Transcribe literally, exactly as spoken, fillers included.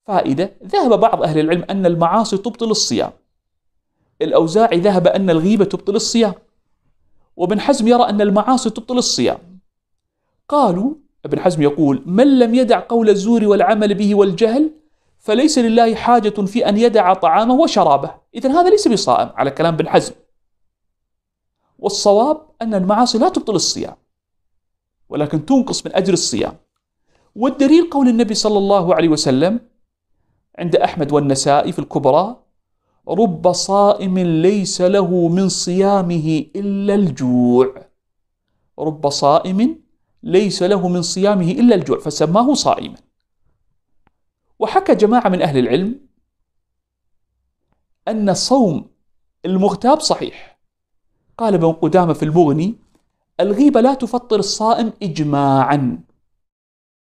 فائدة: ذهب بعض أهل العلم أن المعاصي تبطل الصيام. الأوزاعي ذهب أن الغيبة تبطل الصيام، وابن حزم يرى أن المعاصي تبطل الصيام. قالوا، ابن حزم يقول: من لم يدع قول الزور والعمل به والجهل فليس لله حاجة في أن يدع طعامه وشرابه. إذن هذا ليس بصائم على كلام ابن حزم. والصواب أن المعاصي لا تبطل الصيام، ولكن تنقص من أجر الصيام. والدليل قول النبي صلى الله عليه وسلم عند أحمد والنسائي في الكبرى: رب صائم ليس له من صيامه إلا الجوع. رب صائم ليس له من صيامه إلا الجوع، فسماه صائما. وحكى جماعة من أهل العلم أن صوم المغتاب صحيح. قال ابن قدامة في المغني: الغيبة لا تفطر الصائم إجماعا،